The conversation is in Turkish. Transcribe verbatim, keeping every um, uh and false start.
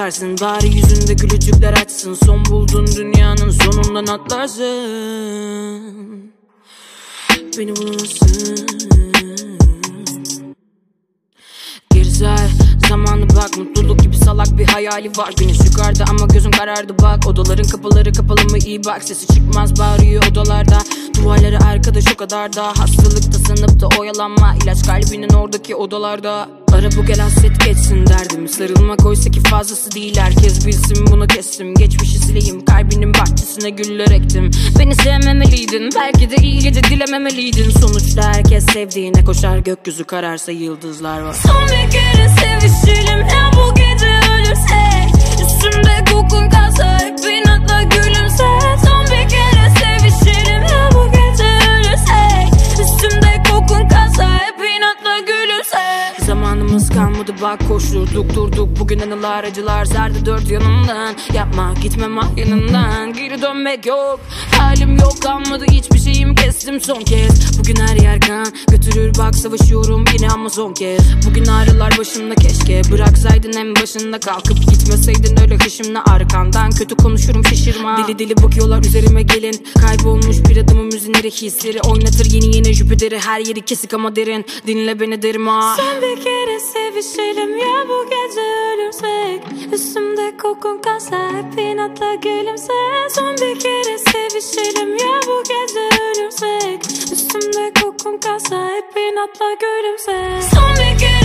istersin. Bari yüzünde gülücükler açsın. Son buldun dünyanın sonundan atlarsın. Beni bulamazsın. Gerizay zamanı bak, mutluluk gibi salak bir hayali var. Güneş yukarıda ama gözüm karardı bak. Odaların kapıları kapalı mı iyi bak. Sesi çıkmaz bağırıyor odalarda. Duvarları arkadaş o kadar da. Hastalıkta sınıfta oyalanma. İlaç kalbinin oradaki odalarda. Ara bu gel hasret geçsin derdim. Sarılmak oysa ki fazlası değil. Herkes bilsin bunu kestim. Geçmişi sileyim, kalbinin bahçesine güller ektim. Beni sevmemeliydin, belki de iyi gece dilememeliydin. Sonuçta herkes sevdiğine koşar. Gökyüzü kararsa yıldızlar var. Son bir kere sevişelim ya bu gece ölürsek. Üstümde kokun kalsa hep inatla gülümse. Son bir kere sevişelim ya bu gece ölürsek. Üstümde kokun kalsa hep inatla gülümse. Zamanımız kalmadı bak, koşturduk durduk. Bugün anılar acılar sardı dört yanımdan. Yapma gitmem ah yanından. Geri dönmek yok, halim yok, kalmadı hiçbir şeyim, kestim son kez. Bugün her yer kan götürür bak, savaşıyorum yine ama son kez. Bugün ağrılar başımda, keşke bıraksaydın en başında. Kalkıp gitmeseydin öyle hışımla arkandan. Kötü konuşurum şaşırma. Deli deli bakıyorlar üzerime gelin. Kaybolmuş bir adamın müziğleri, hisleri oynatır yeni yeni Jüpiter'i. Her yeri kesik ama derin, dinle beni derim ha. Son bir kere sevişelim ya bu gece ölürsek. Üstümde kokun kalsa hep inatla gülümse. Son bir kere sevişelim ya bu gece ölürsek. Üstümde kokun kalsa hep inatla gülümse. Son bir kere